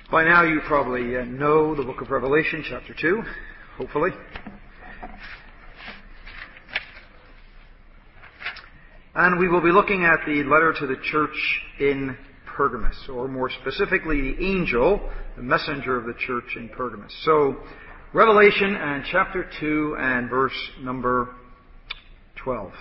By now you probably know the book of Revelation, chapter 2, hopefully. And we will be looking at the letter to the church in Pergamos, or more specifically, the angel, the messenger of the church in Pergamos. So, Revelation and chapter 2 and verse number 12.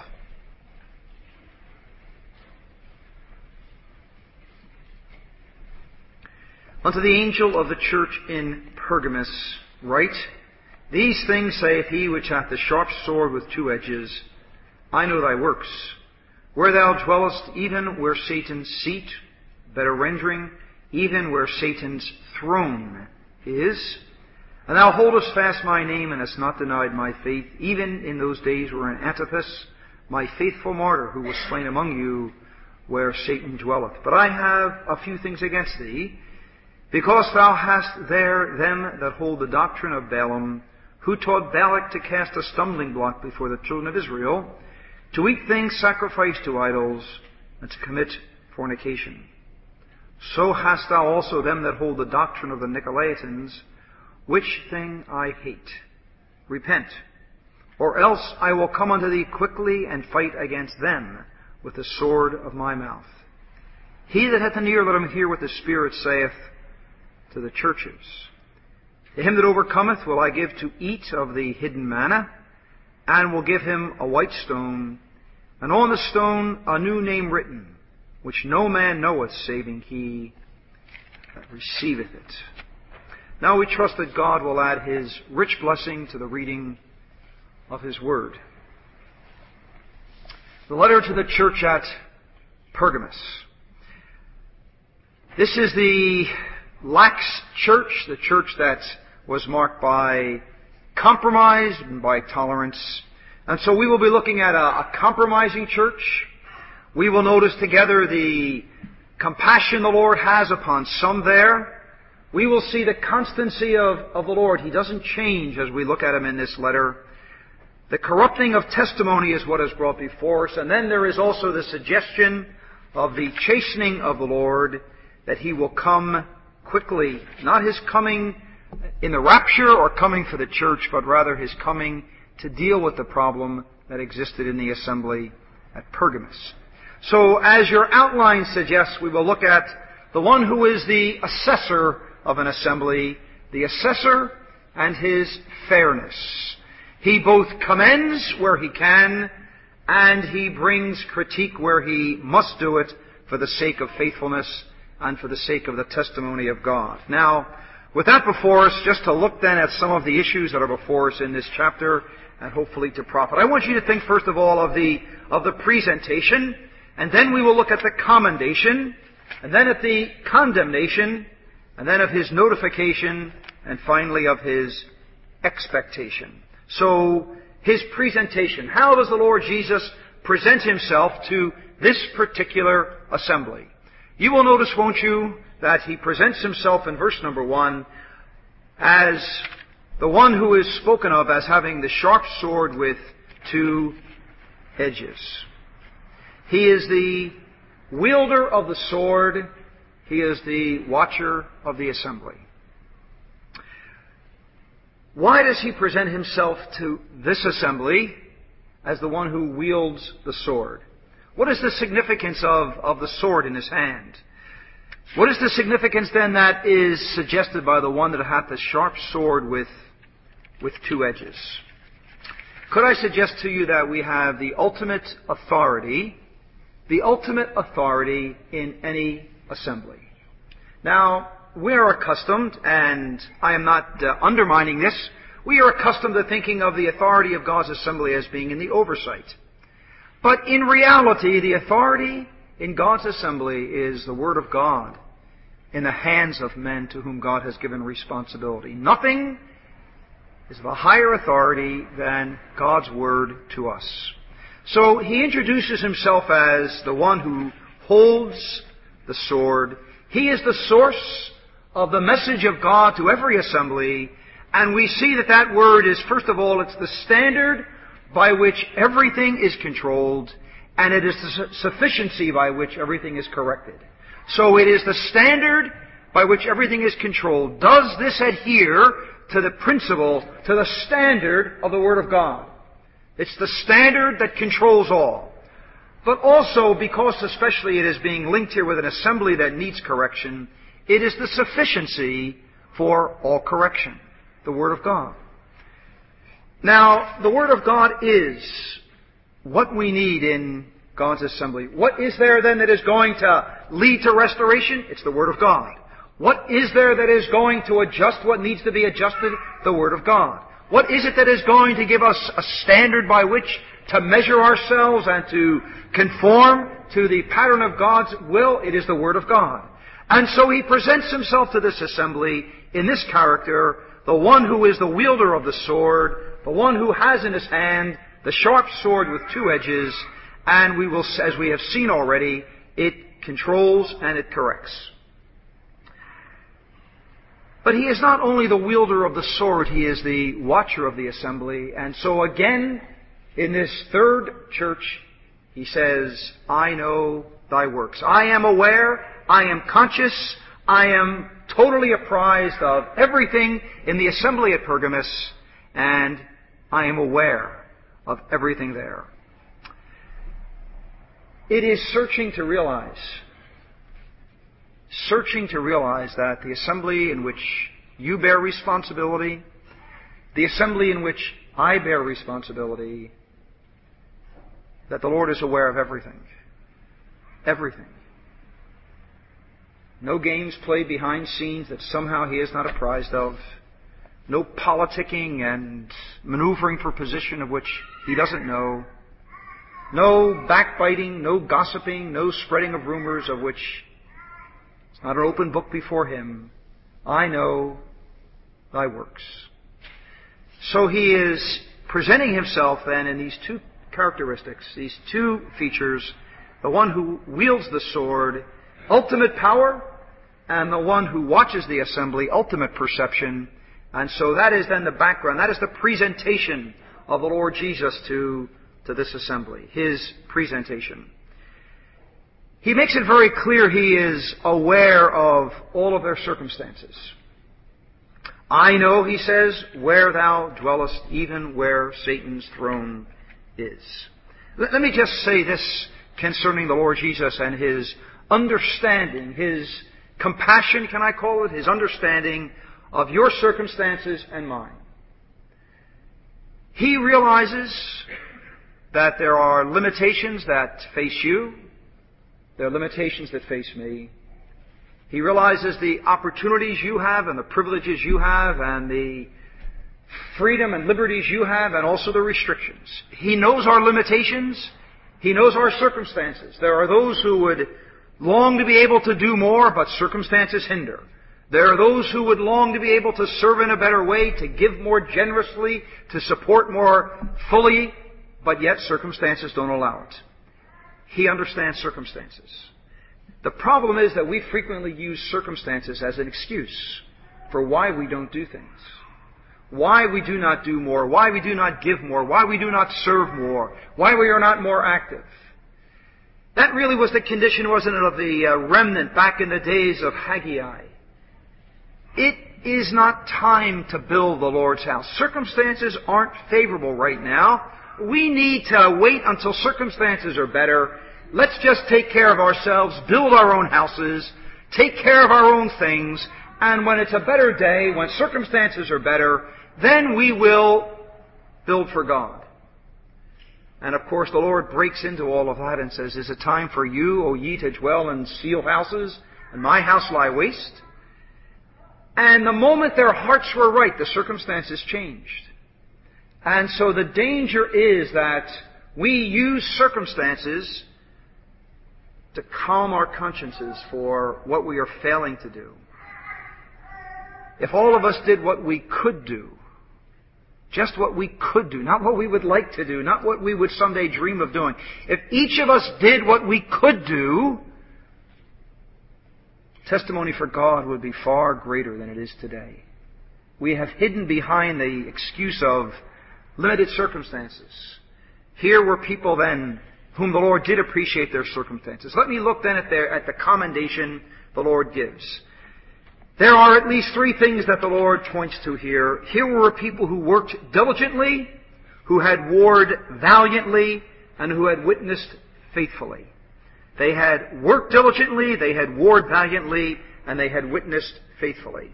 Unto the angel of the church in Pergamos write, These things saith he which hath the sharp sword with two edges, I know thy works, where thou dwellest, even where Satan's seat, better rendering, even where Satan's throne is. And thou holdest fast my name, and hast not denied my faith, even in those days wherein Antipas, my faithful martyr, who was slain among you, where Satan dwelleth. But I have a few things against thee, because thou hast there them that hold the doctrine of Balaam, who taught Balak to cast a stumbling block before the children of Israel, to eat things sacrificed to idols, and to commit fornication. So hast thou also them that hold the doctrine of the Nicolaitans, which thing I hate. Repent, or else I will come unto thee quickly and fight against them with the sword of my mouth. He that hath an ear, let him hear what the Spirit saith to the churches. To him that overcometh will I give to eat of the hidden manna, and will give him a white stone, and on the stone a new name written, which no man knoweth, saving he that receiveth it. Now we trust that God will add His rich blessing to the reading of His Word. The letter to the church at Pergamos. This is the lax church, the church that was marked by compromise and by tolerance. And so we will be looking at a compromising church. We will notice together the compassion the Lord has upon some there. We will see the constancy of the Lord. He doesn't change as we look at Him in this letter. The corrupting of testimony is what is brought before us. And then there is also the suggestion of the chastening of the Lord, that He will come quickly. Not His coming in the rapture or coming for the church, but rather His coming to deal with the problem that existed in the assembly at Pergamos. So, as your outline suggests, we will look at the one who is the assessor of an assembly, the assessor and his fairness. He both commends where he can, and he brings critique where he must do it for the sake of faithfulness and for the sake of the testimony of God. Now, with that before us, just to look then at some of the issues that are before us in this chapter, and hopefully to profit. I want you to think first of all of the presentation, and then we will look at the commendation, and then at the condemnation, and then of His notification, and finally of His expectation. So, His presentation. How does the Lord Jesus present Himself to this particular assembly? You will notice, won't you, that He presents Himself in verse number 1 as the one who is spoken of as having the sharp sword with two edges. He is the wielder of the sword. He is the watcher of the assembly. Why does He present Himself to this assembly as the one who wields the sword? What is the significance of the sword in His hand? What is the significance then that is suggested by the one that hath the sharp sword with two edges? Could I suggest to you that we have the ultimate authority in any assembly? Now, we are accustomed, and I am not undermining this, we are accustomed to thinking of the authority of God's assembly as being in the oversight. But in reality, the authority in God's assembly is the Word of God in the hands of men to whom God has given responsibility. Nothing is of a higher authority than God's Word to us. So He introduces Himself as the one who holds the sword. He is the source of the message of God to every assembly, and we see that word is, first of all, it's the standard by which everything is controlled, and it is the sufficiency by which everything is corrected. So it is the standard by which everything is controlled, does this adhere to the principle, to the standard of the Word of God? It's the standard that controls all. But also, because especially it is being linked here with an assembly that needs correction, it is the sufficiency for all correction, the Word of God. Now, the Word of God is what we need in God's assembly. What is there then that is going to lead to restoration? It's the Word of God. What is there that is going to adjust what needs to be adjusted? The Word of God. What is it that is going to give us a standard by which to measure ourselves and to conform to the pattern of God's will? It is the Word of God. And so He presents Himself to this assembly in this character, the one who is the wielder of the sword, the one who has in his hand the sharp sword with two edges, and we will, as we have seen already, it controls and it corrects. But He is not only the wielder of the sword, He is the watcher of the assembly. And so again, in this third church, He says, I know thy works. I am aware, I am conscious, I am totally apprised of everything in the assembly at Pergamos, and I am aware of everything there. It is searching to realize that the assembly in which you bear responsibility, the assembly in which I bear responsibility, that the Lord is aware of everything. Everything. No games played behind scenes that somehow He is not apprised of. No politicking and maneuvering for position of which He doesn't know. No backbiting, no gossiping, no spreading of rumors of which it's not an open book before Him. I know thy works. So He is presenting Himself then in these two characteristics, these two features, the one who wields the sword, ultimate power, and the one who watches the assembly, ultimate perception. And so that is then the background, that is the presentation of the Lord Jesus to this assembly, His presentation. He makes it very clear He is aware of all of their circumstances. I know, He says, where thou dwellest, even where Satan's throne is. Let me just say this concerning the Lord Jesus and His understanding, His compassion, can I call it, His understanding of your circumstances and mine. He realizes that there are limitations that face you. There are limitations that face me. He realizes the opportunities you have and the privileges you have and the freedom and liberties you have and also the restrictions. He knows our limitations. He knows our circumstances. There are those who would long to be able to do more, but circumstances hinder. There are those who would long to be able to serve in a better way, to give more generously, to support more fully, but yet circumstances don't allow it. He understands circumstances. The problem is that we frequently use circumstances as an excuse for why we don't do things, why we do not do more, why we do not give more, why we do not serve more, why we are not more active. That really was the condition, wasn't it, of the remnant back in the days of Haggai. It is not time to build the Lord's house. Circumstances aren't favorable right now. We need to wait until circumstances are better. Let's just take care of ourselves, build our own houses, take care of our own things, and when it's a better day, when circumstances are better, then we will build for God. And of course the Lord breaks into all of that and says, is it time for you, O ye, to dwell in sealed houses, and my house lie waste? And the moment their hearts were right, the circumstances changed. And so the danger is that we use circumstances to calm our consciences for what we are failing to do. If all of us did what we could do, just what we could do, not what we would like to do, not what we would someday dream of doing. If each of us did what we could do, testimony for God would be far greater than it is today. We have hidden behind the excuse of limited circumstances. Here were people then whom the Lord did appreciate their circumstances. Let me look then at the commendation the Lord gives. There are at least three things that the Lord points to here. Here were people who worked diligently, who had warred valiantly, and who had witnessed faithfully. They had worked diligently, they had warred valiantly, and they had witnessed faithfully.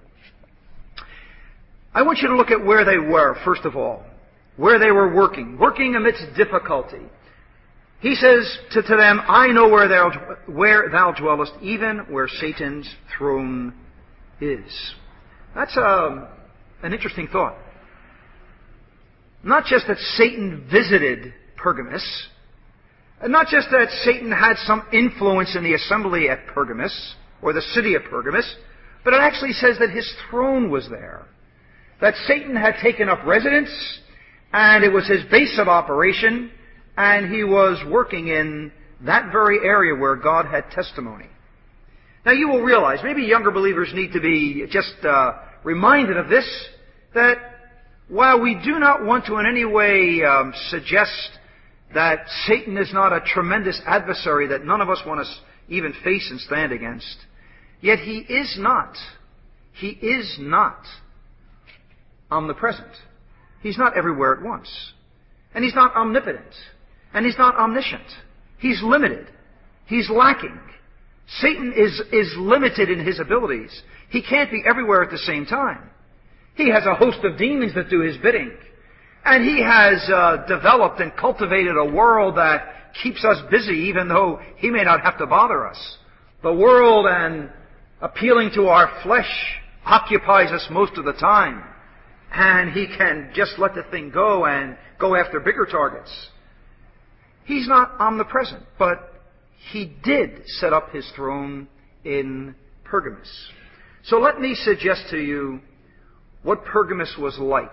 I want you to look at where they were, first of all. Where they were working amidst difficulty. He says to them, I know where thou dwellest, even where Satan's throne is. That's an interesting thought. Not just that Satan visited Pergamus, and not just that Satan had some influence in the assembly at Pergamus, or the city of Pergamus, but it actually says that his throne was there. That Satan had taken up residence, and it was his base of operation, and he was working in that very area where God had testimony. Now you will realize, maybe younger believers need to be just reminded of this, that while we do not want to in any way suggest that Satan is not a tremendous adversary that none of us want to even face and stand against, yet he is not omnipresent. He's not everywhere at once. And he's not omnipotent. And he's not omniscient. He's limited. He's lacking. Satan is limited in his abilities. He can't be everywhere at the same time. He has a host of demons that do his bidding. And he has developed and cultivated a world that keeps us busy even though he may not have to bother us. The world and appealing to our flesh occupies us most of the time. And he can just let the thing go and go after bigger targets. He's not omnipresent, but he did set up his throne in Pergamus. So let me suggest to you what Pergamus was like.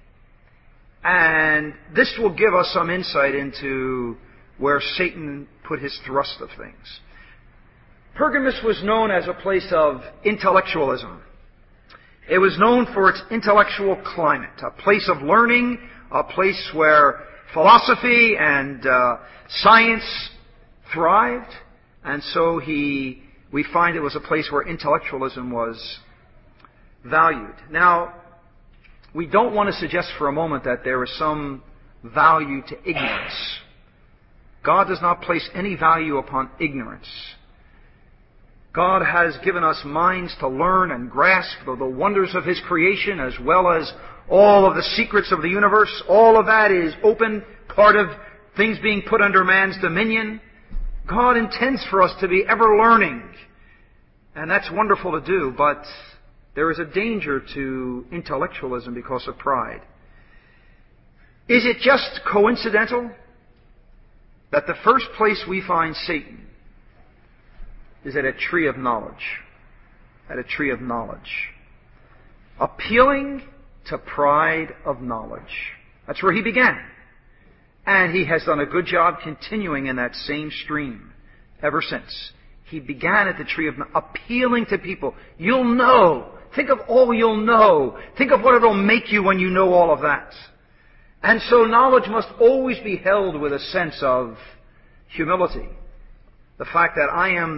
And this will give us some insight into where Satan put his thrust of things. Pergamus was known as a place of intellectualism. It was known for its intellectual climate, a place of learning, a place where philosophy and science thrived. And so we find it was a place where intellectualism was valued. Now, we don't want to suggest for a moment that there is some value to ignorance. God does not place any value upon ignorance. God has given us minds to learn and grasp the wonders of His creation as well as all of the secrets of the universe. All of that is open, part of things being put under man's dominion. God intends for us to be ever learning. And that's wonderful to do, but there is a danger to intellectualism because of pride. Is it just coincidental that the first place we find Satan is at a tree of knowledge? At a tree of knowledge. Appealing to pride of knowledge. That's where he began. And he has done a good job continuing in that same stream ever since. He began at the tree of knowledge, appealing to people. You'll know. Think of all you'll know. Think of what it'll make you when you know all of that. And so knowledge must always be held with a sense of humility. The fact that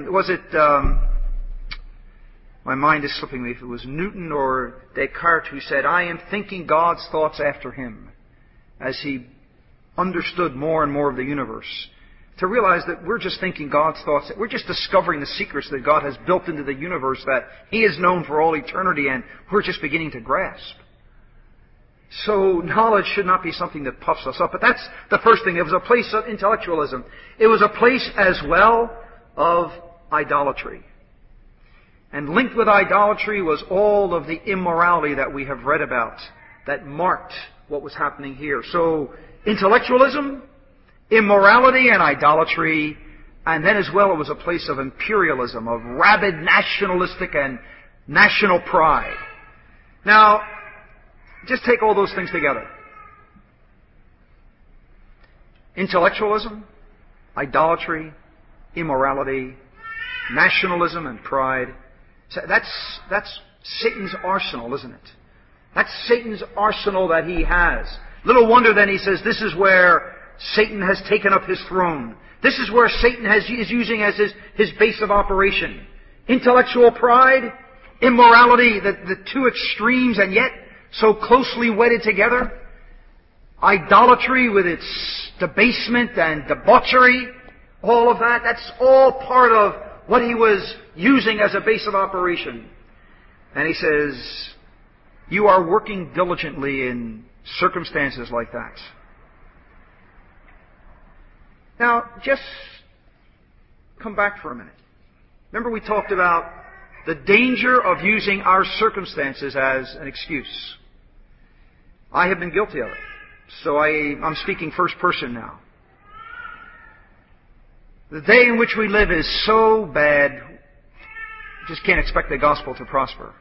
my mind is slipping me, if it was Newton or Descartes who said, I am thinking God's thoughts after him, as he understood more and more of the universe. To realize that we're just thinking God's thoughts, that we're just discovering the secrets that God has built into the universe that He has known for all eternity and we're just beginning to grasp. So knowledge should not be something that puffs us up. But that's the first thing. It was a place of intellectualism. It was a place as well of idolatry. And linked with idolatry was all of the immorality that we have read about that marked what was happening here. So intellectualism, immorality and idolatry, and then as well it was a place of imperialism, of rabid nationalistic and national pride. Now, just take all those things together. Intellectualism, idolatry, immorality, nationalism and pride. That's Satan's arsenal, isn't it? That's Satan's arsenal that he has. Little wonder then he says this is where Satan has taken up his throne. This is where Satan is using as his base of operation. Intellectual pride, immorality, the two extremes, and yet so closely wedded together. Idolatry with its debasement and debauchery, all of that, that's all part of what he was using as a base of operation. And he says, you are working diligently in circumstances like that. Now, just come back for a minute. Remember we talked about the danger of using our circumstances as an excuse. I have been guilty of it. So I'm speaking first person now. The day in which we live is so bad, you just can't expect the gospel to prosper.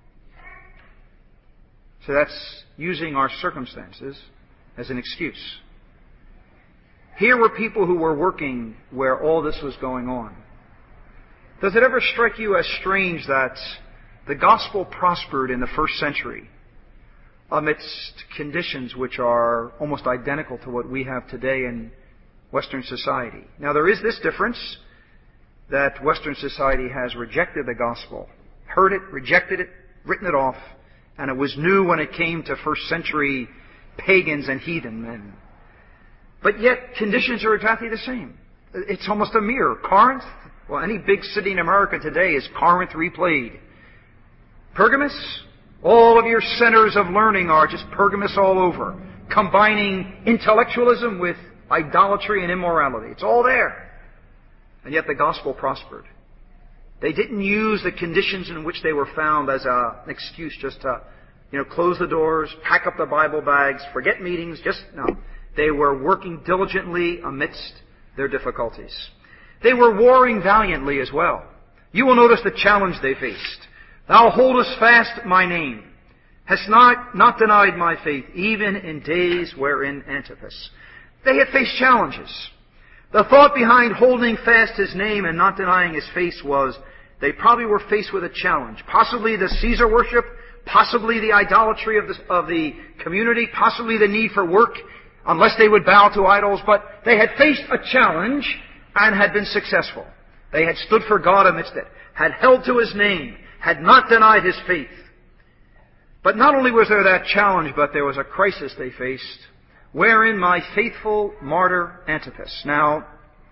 So that's using our circumstances as an excuse. Here were people who were working where all this was going on. Does it ever strike you as strange that the gospel prospered in the first century amidst conditions which are almost identical to what we have today in Western society? Now, there is this difference, that Western society has rejected the gospel, heard it, rejected it, written it off, and it was new when it came to first century pagans and heathen men. But yet, conditions are exactly the same. It's almost a mirror. Corinth, well, any big city in America today is Corinth replayed. Pergamus, all of your centers of learning are just Pergamus all over, combining intellectualism with idolatry and immorality. It's all there. And yet the gospel prospered. They didn't use the conditions in which they were found as an excuse just to, close the doors, pack up the Bible bags, forget meetings, no. They were working diligently amidst their difficulties. They were warring valiantly as well. You will notice the challenge they faced. Thou holdest fast my name, hast not denied my faith, even in days wherein Antipas. They had faced challenges. The thought behind holding fast his name and not denying his faith was they probably were faced with a challenge. Possibly the Caesar worship, possibly the idolatry of the community, possibly the need for work, unless they would bow to idols. But they had faced a challenge and had been successful. They had stood for God amidst it, had held to his name, had not denied his faith. But not only was there that challenge, but there was a crisis they faced, wherein my faithful martyr Antipas. Now,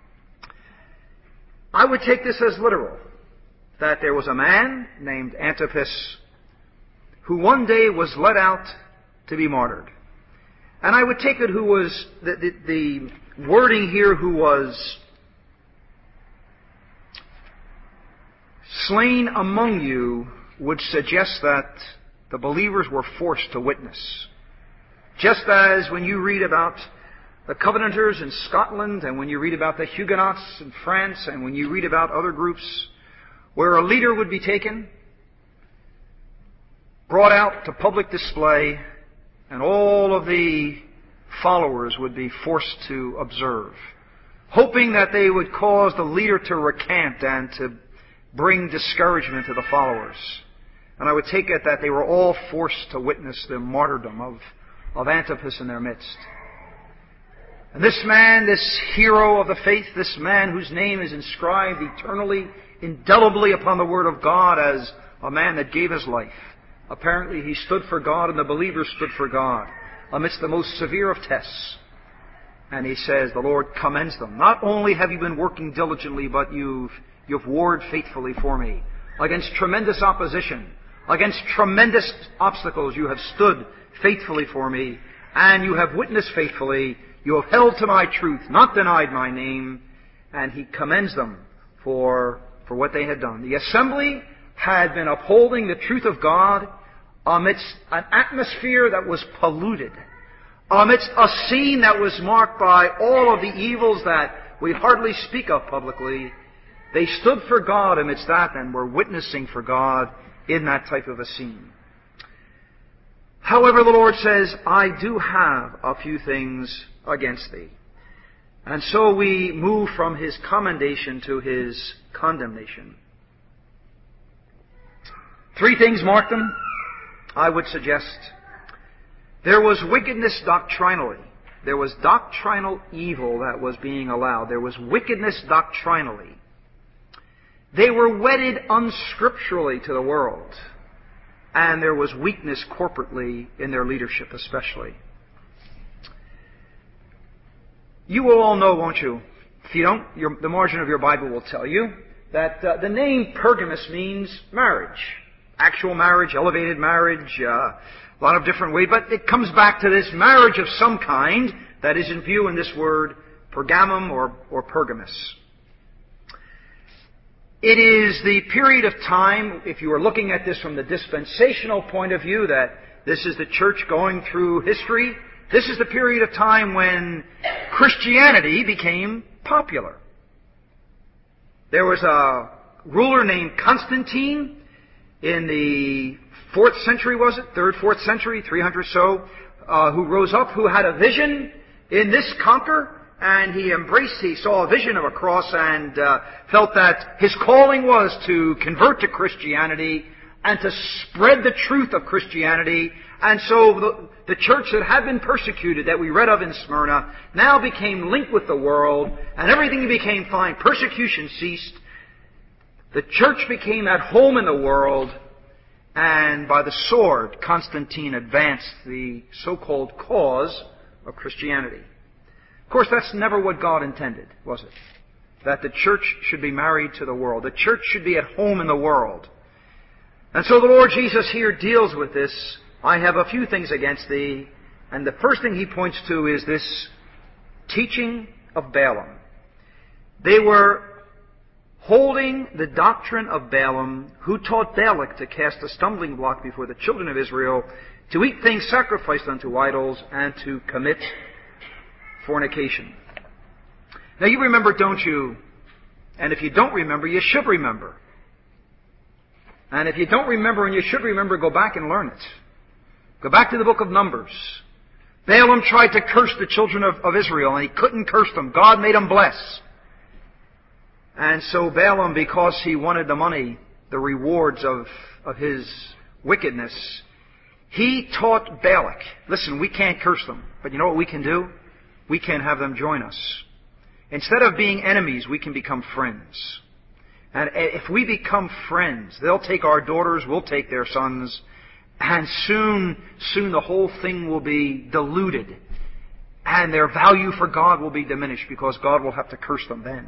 I would take this as literal, that there was a man named Antipas who one day was led out to be martyred. And I would take it who was, the wording here, who was slain among you, would suggest that the believers were forced to witness. Just as when you read about the Covenanters in Scotland, and when you read about the Huguenots in France, and when you read about other groups, where a leader would be taken, brought out to public display, and all of the followers would be forced to observe, hoping that they would cause the leader to recant and to bring discouragement to the followers. And I would take it that they were all forced to witness the martyrdom of Antipas in their midst. And this man, this hero of the faith, this man whose name is inscribed eternally, indelibly upon the Word of God as a man that gave his life. Apparently he stood for God and the believers stood for God amidst the most severe of tests. And he says, the Lord commends them. Not only have you been working diligently, but you've warred faithfully for me. Against tremendous opposition, against tremendous obstacles, you have stood faithfully for me, and you have witnessed faithfully. You have held to my truth, not denied my name. And he commends them for what they had done. The assembly had been upholding the truth of God amidst an atmosphere that was polluted, amidst a scene that was marked by all of the evils that we hardly speak of publicly. They stood for God amidst that and were witnessing for God in that type of a scene. However, the Lord says, I do have a few things against thee. And so we move from his commendation to his condemnation. 3 things mark them, I would suggest. There was wickedness doctrinally. There was doctrinal evil that was being allowed. There was wickedness doctrinally. They were wedded unscripturally to the world. And there was weakness corporately in their leadership especially. You will all know, won't you? If you don't, the margin of your Bible will tell you that the name Pergamos means marriage. Actual marriage, elevated marriage, a lot of different ways. But it comes back to this marriage of some kind that is in view in this word Pergamum or Pergamos. It is the period of time, if you are looking at this from the dispensational point of view, that this is the church going through history. This is the period of time when Christianity became popular. There was a ruler named Constantine in the 4th century, was it? 3rd, 4th century, 300 so, who rose up, who had a vision in this conquer. And he saw a vision of a cross and felt that his calling was to convert to Christianity and to spread the truth of Christianity. And so the church that had been persecuted, that we read of in Smyrna, now became linked with the world, and everything became fine. Persecution ceased. The church became at home in the world, and by the sword, Constantine advanced the so-called cause of Christianity. Of course, that's never what God intended, was it? That the church should be married to the world. The church should be at home in the world. And so the Lord Jesus here deals with this. I have a few things against thee. And the first thing he points to is this teaching of Balaam. They were holding the doctrine of Balaam, who taught Balak to cast a stumbling block before the children of Israel, to eat things sacrificed unto idols, and to commit fornication. Now you remember, don't you? And if you don't remember, you should remember. And if you don't remember and you should remember, go back and learn it. Go back to the book of Numbers. Balaam tried to curse the children of Israel, and he couldn't curse them. God made them bless. And so Balaam, because he wanted the money, the rewards of his wickedness, he taught Balak, listen, we can't curse them, but you know what we can do? We can have them join us. Instead of being enemies, we can become friends. And if we become friends, they'll take our daughters, we'll take their sons, and soon the whole thing will be diluted. And their value for God will be diminished because God will have to curse them then.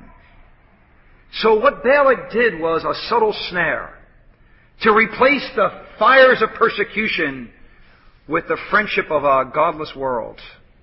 So what Balak did was a subtle snare to replace the fires of persecution with the friendship of a godless world.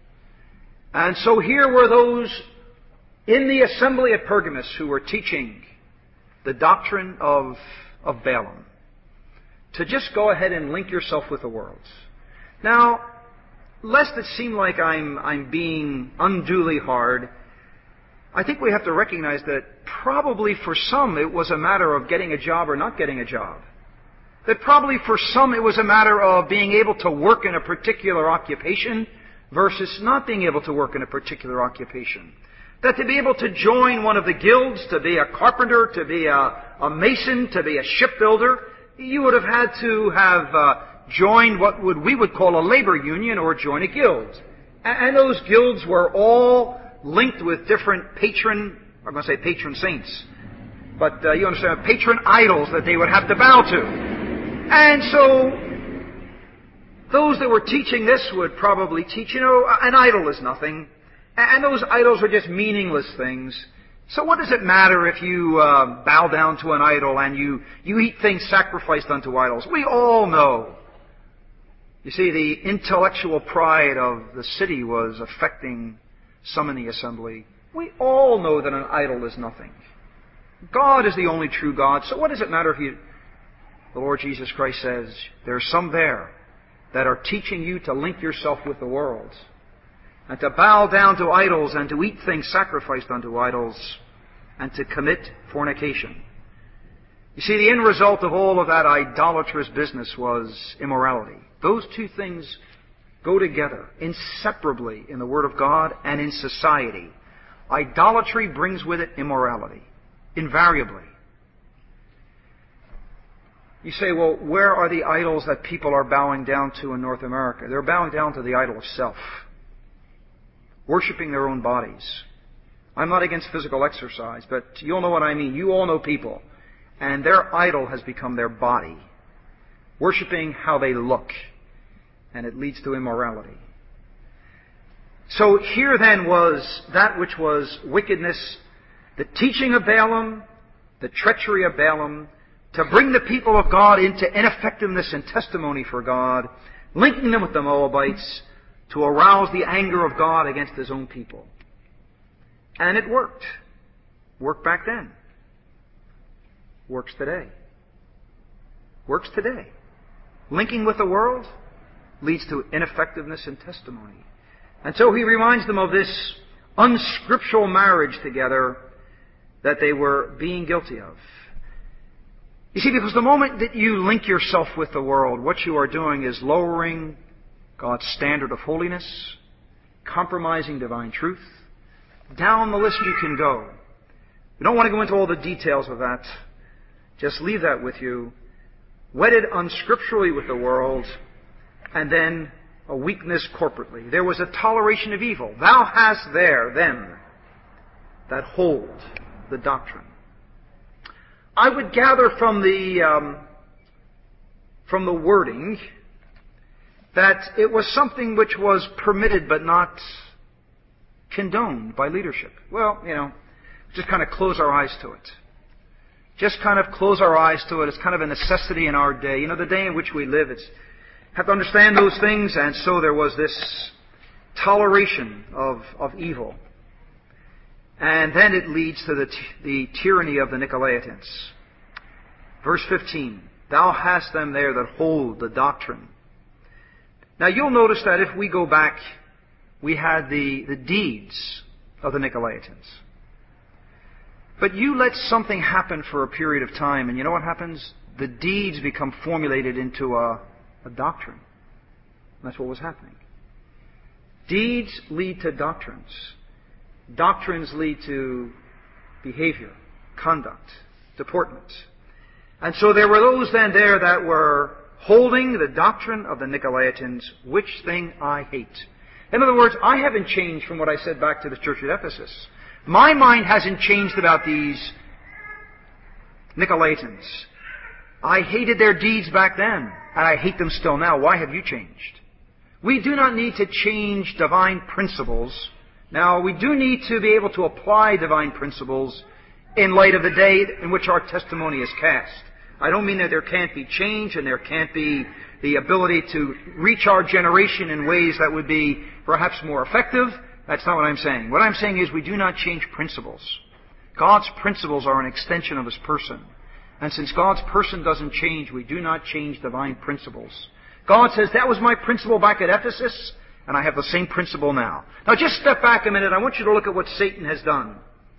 And so here were those in the assembly at Pergamos who were teaching the doctrine of Balaam, to just go ahead and link yourself with the world. Now, lest it seem like I'm being unduly hard, I think we have to recognize that probably for some it was a matter of getting a job or not getting a job. That probably for some it was a matter of being able to work in a particular occupation versus not being able to work in a particular occupation. That to be able to join one of the guilds, to be a carpenter, to be a mason, to be a shipbuilder, you would have had to have joined what we would call a labor union or join a guild. And those guilds were all linked with different patron saints, but you understand, patron idols that they would have to bow to. And so those that were teaching this would probably teach, an idol is nothing. And those idols are just meaningless things. So what does it matter if you bow down to an idol and you eat things sacrificed unto idols? We all know. You see, the intellectual pride of the city was affecting some in the assembly. We all know that an idol is nothing. God is the only true God. So what does it matter if the Lord Jesus Christ says, there are some there that are teaching you to link yourself with the world, and to bow down to idols, and to eat things sacrificed unto idols, and to commit fornication. You see, the end result of all of that idolatrous business was immorality. Those two things go together inseparably in the Word of God and in society. Idolatry brings with it immorality, invariably. You say, well, where are the idols that people are bowing down to in North America? They're bowing down to the idol of self, worshiping their own bodies. I'm not against physical exercise, but you'll know what I mean. You all know people. and their idol has become their body, worshiping how they look, and it leads to immorality. So here then was that which was wickedness, the teaching of Balaam, the treachery of Balaam, to bring the people of God into ineffectiveness and testimony for God, linking them with the Moabites to arouse the anger of God against His own people. And it worked. Worked back then. Works today. Works today. Linking with the world leads to ineffectiveness and testimony. And so he reminds them of this unscriptural marriage together that they were being guilty of. You see, because the moment that you link yourself with the world, what you are doing is lowering God's standard of holiness, compromising divine truth. Down the list you can go. We don't want to go into all the details of that. Just leave that with you. Wedded unscripturally with the world, and then a weakness corporately. There was a toleration of evil. Thou hast there them that hold the doctrine. I would gather from the wording that it was something which was permitted but not condoned by leadership. Well, just kind of close our eyes to it. Just kind of close our eyes to it. It's kind of a necessity in our day. The day in which we live, have to understand those things, and so there was this toleration of evil. And then it leads to the tyranny of the Nicolaitans. Verse 15, Thou hast them there that hold the doctrine. Now you'll notice that if we go back, we had the deeds of the Nicolaitans. But you let something happen for a period of time, and you know what happens? The deeds become formulated into a doctrine. That's what was happening. Deeds lead to doctrines. Doctrines lead to behavior, conduct, deportment. And so there were those then there that were holding the doctrine of the Nicolaitans, which thing I hate. In other words, I haven't changed from what I said back to the church at Ephesus. My mind hasn't changed about these Nicolaitans. I hated their deeds back then, and I hate them still now. Why have you changed? We do not need to change divine principles. Now, we do need to be able to apply divine principles in light of the day in which our testimony is cast. I don't mean that there can't be change and there can't be the ability to reach our generation in ways that would be perhaps more effective. That's not what I'm saying. What I'm saying is we do not change principles. God's principles are an extension of His person. And since God's person doesn't change, we do not change divine principles. God says, that was my principle back at Ephesus, and I have the same principle now. Now just step back a minute. I want you to look at what Satan has done.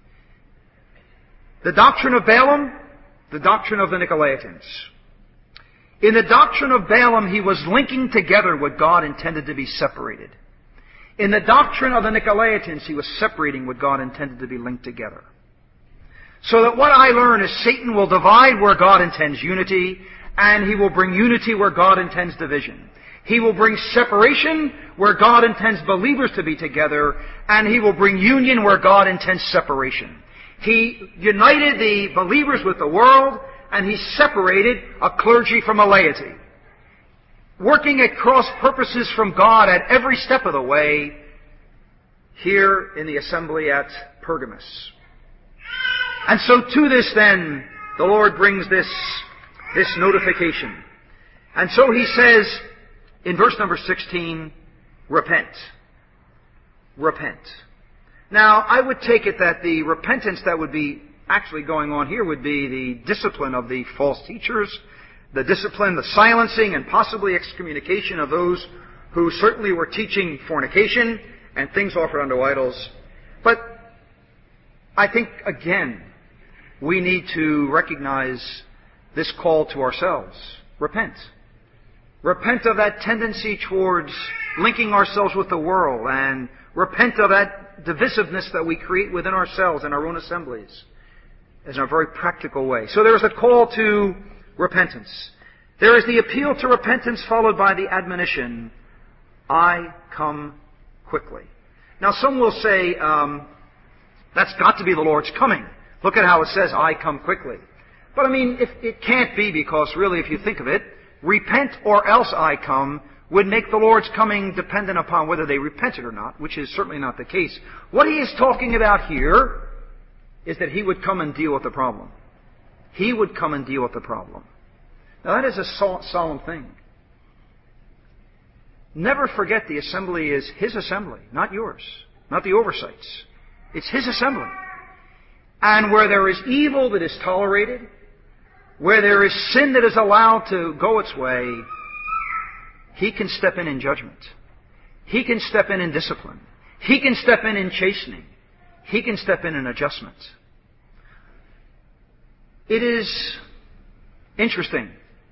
The doctrine of Balaam, the doctrine of the Nicolaitans. In the doctrine of Balaam, he was linking together what God intended to be separated. In the doctrine of the Nicolaitans, he was separating what God intended to be linked together. So that what I learn is Satan will divide where God intends unity, and he will bring unity where God intends division. He will bring separation where God intends believers to be together, and he will bring union where God intends separation. He united the believers with the world, and he separated a clergy from a laity. Working at cross purposes from God at every step of the way here in the assembly at Pergamos. And so to this then, the Lord brings this notification. And so he says in verse number 16, repent. Repent. Now, I would take it that the repentance that would be actually going on here would be the discipline of the false teachers, the discipline, the silencing, and possibly excommunication of those who certainly were teaching fornication and things offered unto idols. But I think, again, we need to recognize this call to ourselves. Repent. Repent of that tendency towards linking ourselves with the world, and repent of that divisiveness that we create within ourselves in our own assemblies in a very practical way. So there is a call to repentance. There is the appeal to repentance followed by the admonition, I come quickly. Now some will say, that's got to be the Lord's coming. Look at how it says, I come quickly. But I mean, if it can't be, because really, if you think of it, repent or else I come would make the Lord's coming dependent upon whether they repented or not, which is certainly not the case. What he is talking about here is that he would come and deal with the problem. He would come and deal with the problem. Now that is a solemn thing. Never forget the assembly is his assembly, not yours, not the oversights. It's his assembly. And where there is evil that is tolerated, where there is sin that is allowed to go its way, he can step in judgment. He can step in discipline. He can step in chastening. He can step in adjustment. It is interesting.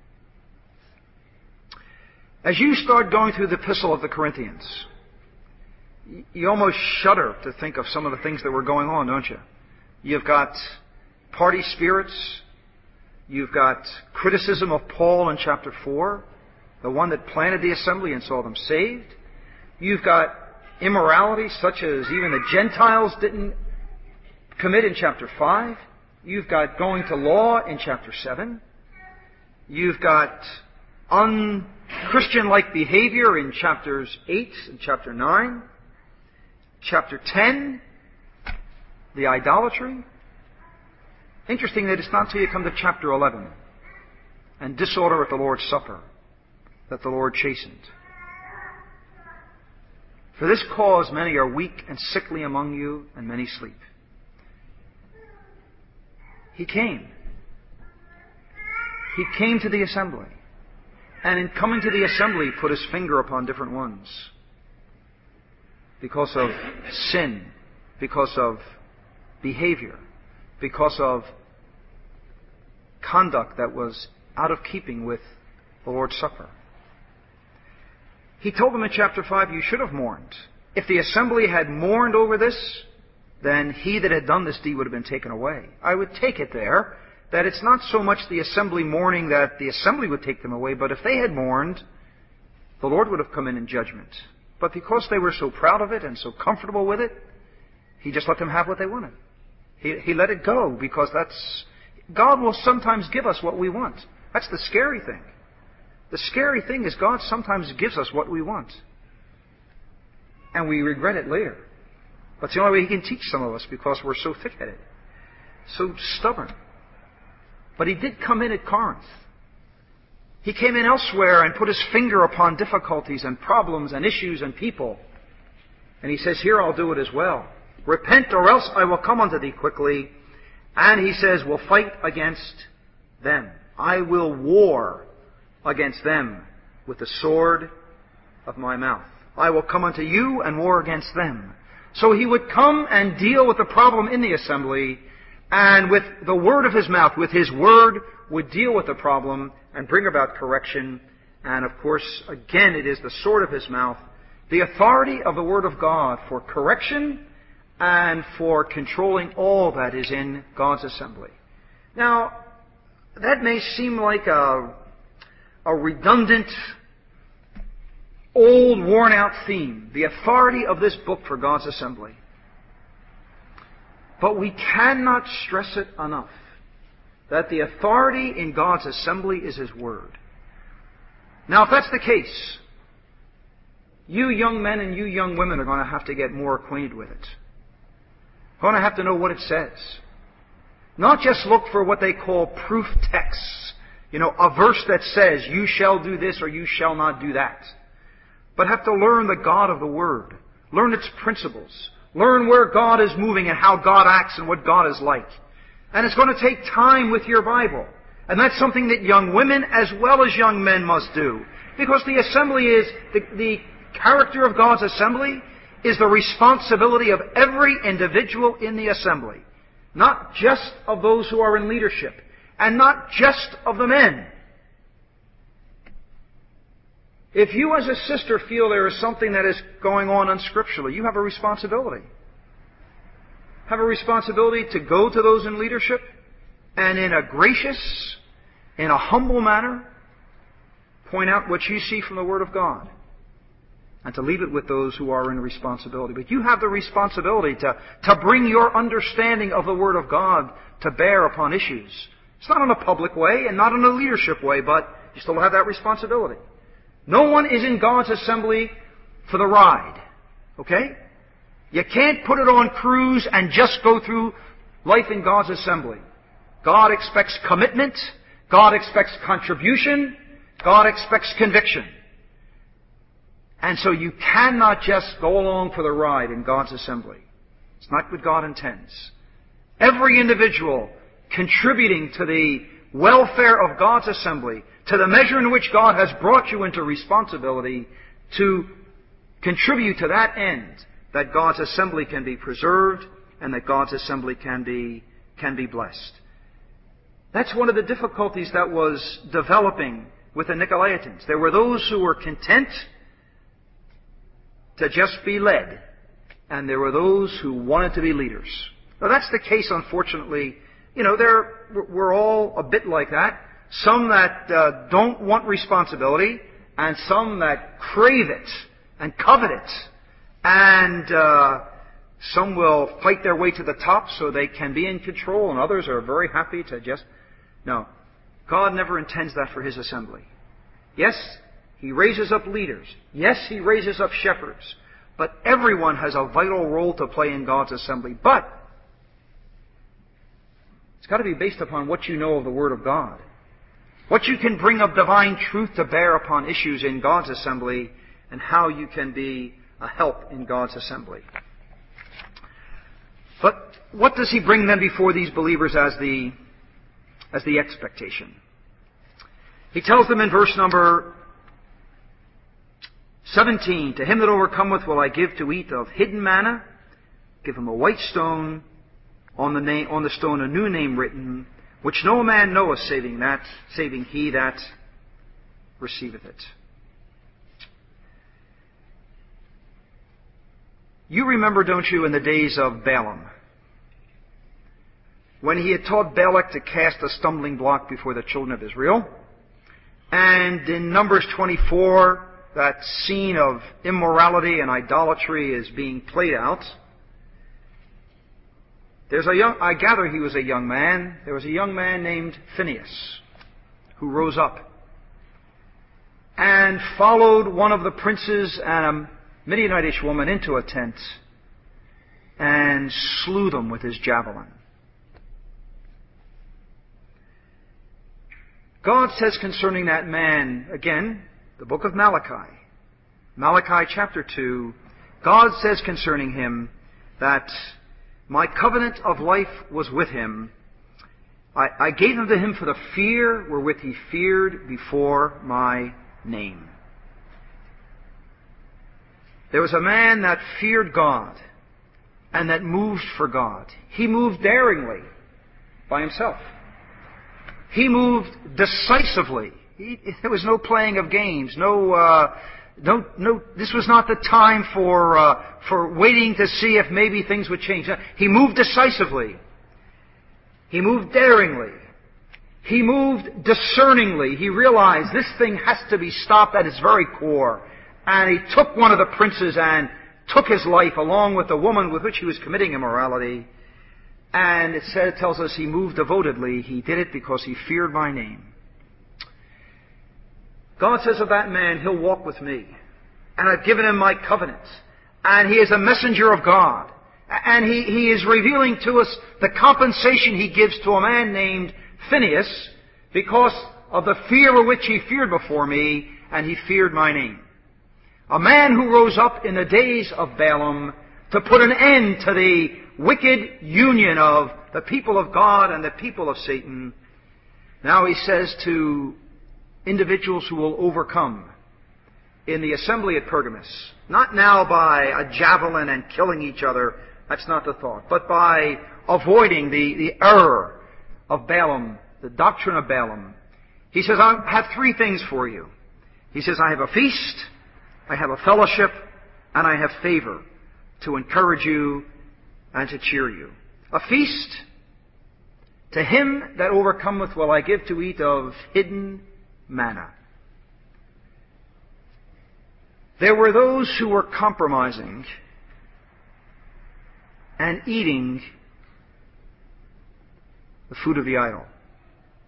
As you start going through the epistle of the Corinthians, you almost shudder to think of some of the things that were going on, don't you? You've got party spirits. You've got criticism of Paul in chapter 4, the one that planted the assembly and saw them saved. You've got immorality such as even the Gentiles didn't commit in chapter 5. You've got going to law in chapter 7. You've got un-Christian-like behavior in chapters 8 and chapter 9. Chapter 10, the idolatry. Interesting that it's not until you come to chapter 11 and disorder at the Lord's Supper that the Lord chastened. For this cause many are weak and sickly among you, and many sleep. He came. He came to the assembly. And in coming to the assembly, put his finger upon different ones. Because of sin, because of behavior, because of conduct that was out of keeping with the Lord's Supper. He told them in chapter 5, you should have mourned. If the assembly had mourned over this, then he that had done this deed would have been taken away. I would take it there that it's not so much the assembly mourning that the assembly would take them away, but if they had mourned, the Lord would have come in judgment. But because they were so proud of it and so comfortable with it, he just let them have what they wanted. He let it go because God will sometimes give us what we want. That's the scary thing. The scary thing is God sometimes gives us what we want. And we regret it later. But it's the only way he can teach some of us because we're so thick-headed, so stubborn. But he did come in at Corinth. He came in elsewhere and put his finger upon difficulties and problems and issues and people. And he says, here I'll do it as well. Repent or else I will come unto thee quickly. And he says, we'll fight against them. I will war against them with the sword of my mouth. I will come unto you and war against them. So he would come and deal with the problem in the assembly, and with the word of his mouth, with his word, would deal with the problem and bring about correction. And of course, again, it is the sword of his mouth, the authority of the word of God for correction and for controlling all that is in God's assembly. Now, that may seem like a redundant, old, worn-out theme, the authority of this book for God's assembly. But we cannot stress it enough that the authority in God's assembly is his word. Now, if that's the case, you young men and you young women are going to have to get more acquainted with it. Going to have to know what it says. Not just look for what they call proof texts. A verse that says, you shall do this or you shall not do that. But have to learn the God of the Word. Learn its principles. Learn where God is moving and how God acts and what God is like. And it's going to take time with your Bible. And that's something that young women as well as young men must do. Because the assembly is, the character of God's assembly is the responsibility of every individual in the assembly. Not just of those who are in leadership. And not just of the men. If you as a sister feel there is something that is going on unscripturally, you have a responsibility. Have a responsibility to go to those in leadership and in a gracious, in a humble manner, point out what you see from the Word of God. And to leave it with those who are in responsibility. But you have the responsibility to bring your understanding of the Word of God to bear upon issues It's not in a public way and not in a leadership way, but you still have that responsibility. No one is in God's assembly for the ride. Okay? You can't put it on cruise and just go through life in God's assembly. God expects commitment. God expects contribution. God expects conviction. And so you cannot just go along for the ride in God's assembly. It's not what God intends. Every individual contributing to the welfare of God's assembly, to the measure in which God has brought you into responsibility to contribute to that end, that God's assembly can be preserved and that God's assembly can be blessed. That's one of the difficulties that was developing with the Nicolaitans. There were those who were content to just be led, and there were those who wanted to be leaders. Now that's the case, unfortunately. We're all a bit like that. Some that don't want responsibility, and some that crave it and covet it, and some will fight their way to the top so they can be in control, and others are very happy to just... No. God never intends that for His assembly. Yes, He raises up leaders. Yes, He raises up shepherds. But everyone has a vital role to play in God's assembly. But it's got to be based upon what you know of the Word of God. What you can bring of divine truth to bear upon issues in God's assembly, and how you can be a help in God's assembly. But what does He bring then before these believers as the expectation? He tells them in verse number 17, "To him that overcometh will I give to eat of hidden manna, give him a white stone, on the stone a new name written, which no man knoweth saving he that receiveth it." You remember, don't you, in the days of Balaam, when he had taught Balak to cast a stumbling block before the children of Israel. And in Numbers 24, that scene of immorality and idolatry is being played out. I gather he was a young man. There was a young man named Phinehas who rose up and followed one of the princes and a Midianitish woman into a tent and slew them with his javelin. God says concerning that man, again, the book of Malachi, chapter 2, God says concerning him that my covenant of life was with him. I gave them to him for the fear wherewith he feared before my name. There was a man that feared God and that moved for God. He moved daringly by himself. He moved decisively. There was no playing of games. This was not the time for waiting to see if maybe things would change. He moved decisively. He moved daringly. He moved discerningly. He realized this thing has to be stopped at its very core. And he took one of the princes and took his life along with the woman with which he was committing immorality. And it tells us he moved devotedly. He did it because he feared my name. God says of that man, he'll walk with me. And I've given him my covenant. And he is a messenger of God. And he is revealing to us the compensation he gives to a man named Phinehas because of the fear with which he feared before me, and he feared my name. A man who rose up in the days of Balaam to put an end to the wicked union of the people of God and the people of Satan. Now he says to individuals who will overcome in the assembly at Pergamos, not now by a javelin and killing each other, that's not the thought, but by avoiding the error of Balaam, the doctrine of Balaam. He says, I have three things for you. He says, I have a feast, I have a fellowship, and I have favor to encourage you and to cheer you. A feast, to him that overcometh will I give to eat of hidden manna. There were those who were compromising and eating the food of the idol.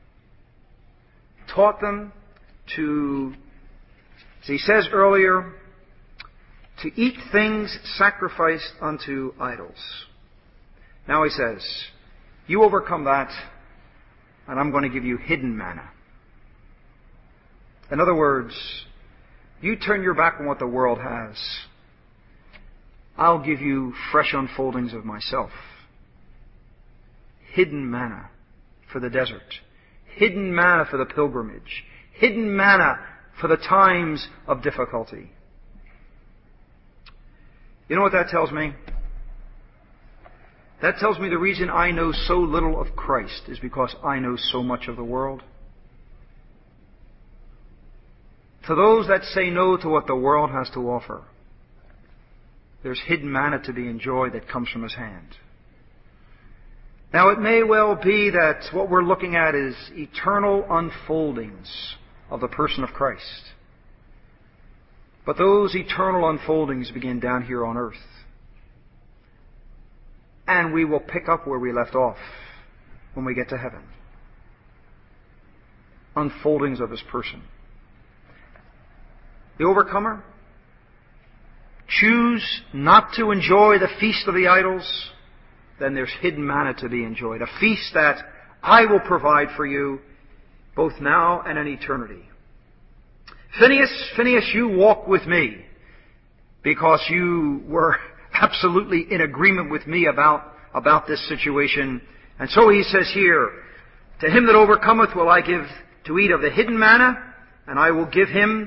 taught them to, as he says earlier, to eat things sacrificed unto idols. Now he says, you overcome that, and I'm going to give you hidden manna. In other words, you turn your back on what the world has. I'll give you fresh unfoldings of myself. Hidden manna for the desert. Hidden manna for the pilgrimage. Hidden manna for the times of difficulty. You know what that tells me? That tells me the reason I know so little of Christ is because I know so much of the world. To those that say no to what the world has to offer, there's hidden manna to be enjoyed that comes from His hand. Now, it may well be that what we're looking at is eternal unfoldings of the person of Christ. But those eternal unfoldings begin down here on earth. And we will pick up where we left off when we get to heaven. Unfoldings of His person. The overcomer, choose not to enjoy the feast of the idols, then there's hidden manna to be enjoyed. A feast that I will provide for you both now and in eternity. Phineas, you walk with me because you were absolutely in agreement with me about this situation. And so he says here, to him that overcometh will I give to eat of the hidden manna, and I will give him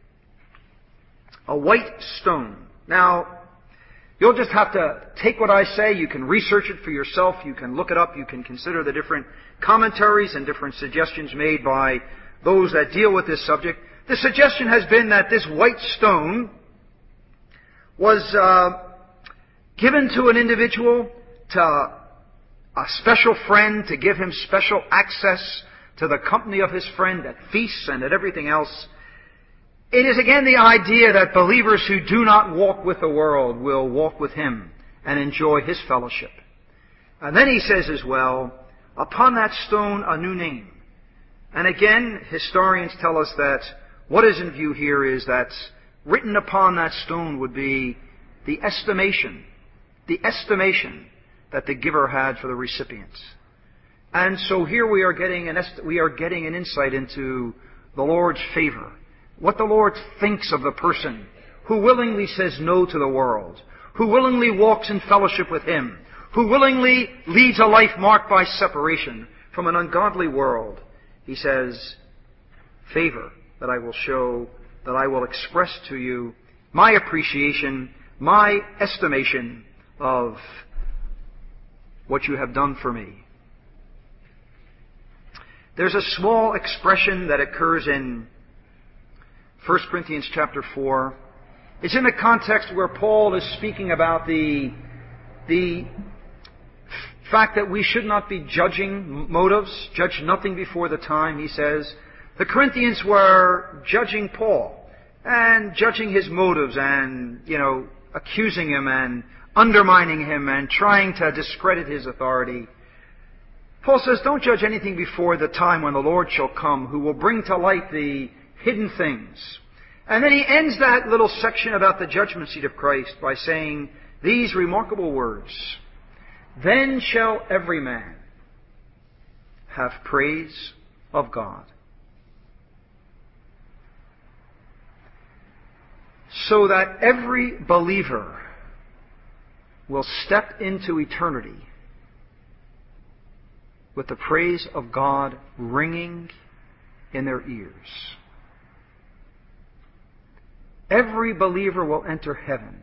a white stone. Now, you'll just have to take what I say. You can research it for yourself. You can look it up. You can consider the different commentaries and different suggestions made by those that deal with this subject. The suggestion has been that this white stone was given to an individual, to a special friend, to give him special access to the company of his friend at feasts and at everything else. It is again the idea that believers who do not walk with the world will walk with Him and enjoy His fellowship. And then he says as well, upon that stone a new name. And again, historians tell us that what is in view here is that written upon that stone would be the estimation that the giver had for the recipient. And so here we are getting an insight into the Lord's favor. What the Lord thinks of the person who willingly says no to the world, who willingly walks in fellowship with Him, who willingly leads a life marked by separation from an ungodly world. He says, favor that I will show, that I will express to you my appreciation, my estimation of what you have done for me. There's a small expression that occurs in 1 Corinthians chapter 4. It's in the context where Paul is speaking about the fact that we should not be judging motives. Judge nothing before the time, he says. The Corinthians were judging Paul and judging his motives and, accusing him and undermining him and trying to discredit his authority. Paul says, don't judge anything before the time when the Lord shall come, who will bring to light the hidden things. And then he ends that little section about the judgment seat of Christ by saying these remarkable words. Then shall every man have praise of God. So that every believer will step into eternity with the praise of God ringing in their ears. Every believer will enter heaven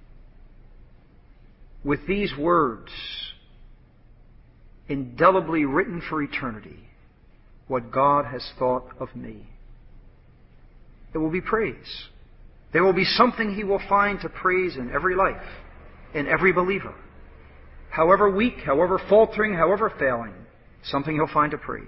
with these words indelibly written for eternity, what God has thought of me. It will be praise. There will be something He will find to praise in every life, in every believer. However weak, however faltering, however failing, something He'll find to praise.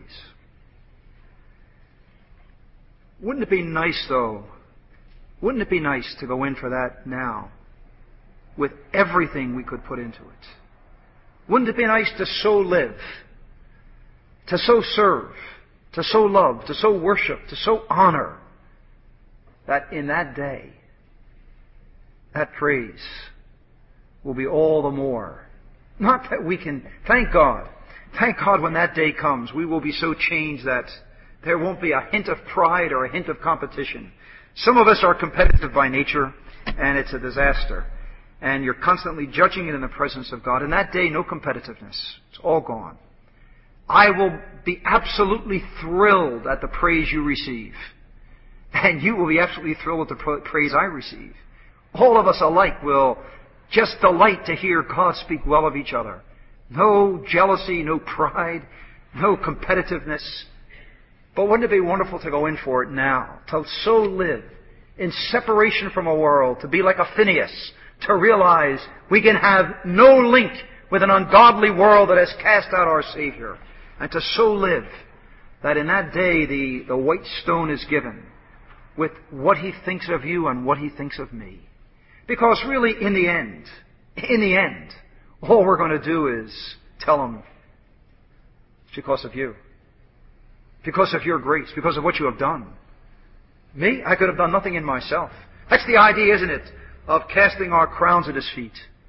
Wouldn't it be nice, though? Wouldn't it be nice to go in for that now with everything we could put into it? Wouldn't it be nice to so live, to so serve, to so love, to so worship, to so honor, that in that day, that praise will be all the more. Not that we can, thank God when that day comes, we will be so changed that there won't be a hint of pride or a hint of competition. Some of us are competitive by nature, and it's a disaster. And you're constantly judging it in the presence of God. In that day, no competitiveness. It's all gone. I will be absolutely thrilled at the praise you receive. And you will be absolutely thrilled at the praise I receive. All of us alike will just delight to hear God speak well of each other. No jealousy, no pride, no competitiveness. But wouldn't it be wonderful to go in for it now? To so live in separation from a world, to be like a Phineas, to realize we can have no link with an ungodly world that has cast out our Savior. And to so live that in that day the white stone is given with what He thinks of you and what He thinks of me. Because really, in the end, all we're going to do is tell Him, it's because of you. Because of your grace. Because of what you have done. Me? I could have done nothing in myself. That's the idea, isn't it? Of casting our crowns at His feet.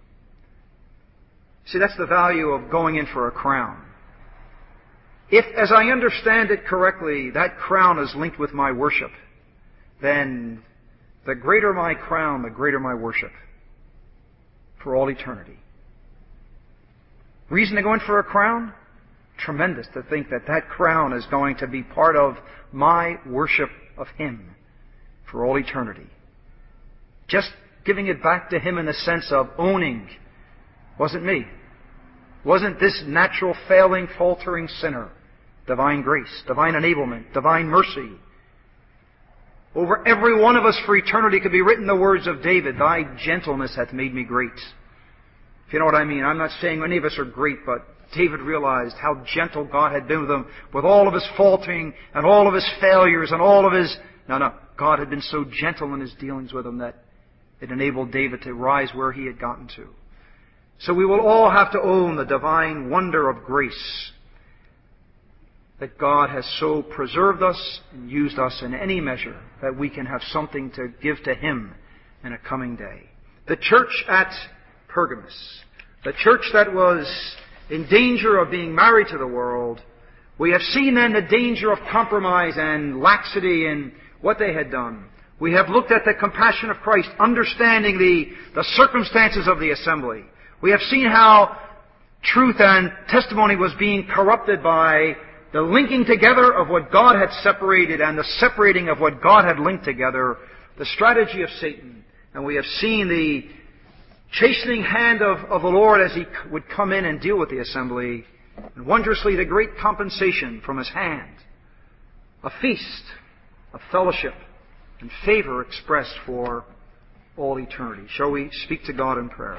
See, that's the value of going in for a crown. If, as I understand it correctly, that crown is linked with my worship, then the greater my crown, the greater my worship for all eternity. Reason to go in for a crown? Tremendous to think that that crown is going to be part of my worship of Him for all eternity. Just giving it back to Him in the sense of owning. Wasn't me. Wasn't this natural, failing, faltering sinner. Divine grace, divine enablement, divine mercy. Over every one of us for eternity could be written the words of David, Thy gentleness hath made me great. If you know what I mean. I'm not saying any of us are great, but David realized how gentle God had been with him, with all of his faltering and all of his failures and all of his... No, God had been so gentle in His dealings with him that it enabled David to rise where he had gotten to. So we will all have to own the divine wonder of grace, that God has so preserved us and used us in any measure that we can have something to give to Him in a coming day. The church at Pergamos, the church that was in danger of being married to the world, we have seen then the danger of compromise and laxity in what they had done. We have looked at the compassion of Christ, understanding the circumstances of the assembly. We have seen how truth and testimony was being corrupted by the linking together of what God had separated and the separating of what God had linked together, the strategy of Satan. And we have seen the chastening hand of the Lord as He would come in and deal with the assembly. And wondrously, the great compensation from His hand. A feast of fellowship and favor expressed for all eternity. Shall we speak to God in prayer?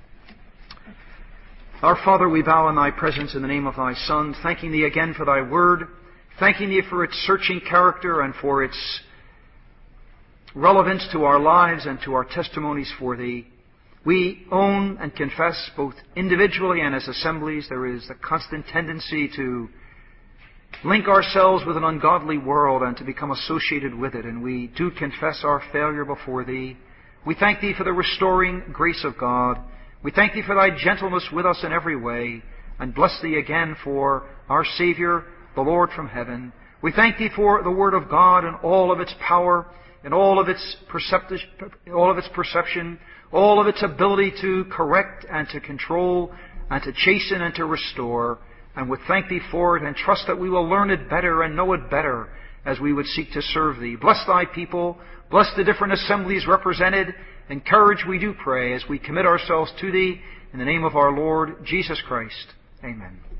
Our Father, we bow in Thy presence in the name of Thy Son, thanking Thee again for Thy Word, thanking Thee for its searching character and for its relevance to our lives and to our testimonies for Thee. We own and confess, both individually and as assemblies, there is a constant tendency to link ourselves with an ungodly world and to become associated with it, and we do confess our failure before Thee. We thank Thee for the restoring grace of God. We thank Thee for Thy gentleness with us in every way, and bless Thee again for our Savior, the Lord from heaven. We thank Thee for the Word of God and all of its power, and all of its perception, all of its ability to correct and to control and to chasten and to restore. And we thank Thee for it and trust that we will learn it better and know it better as we would seek to serve Thee. Bless Thy people. Bless the different assemblies represented. Encourage, we do pray, as we commit ourselves to Thee in the name of our Lord Jesus Christ. Amen.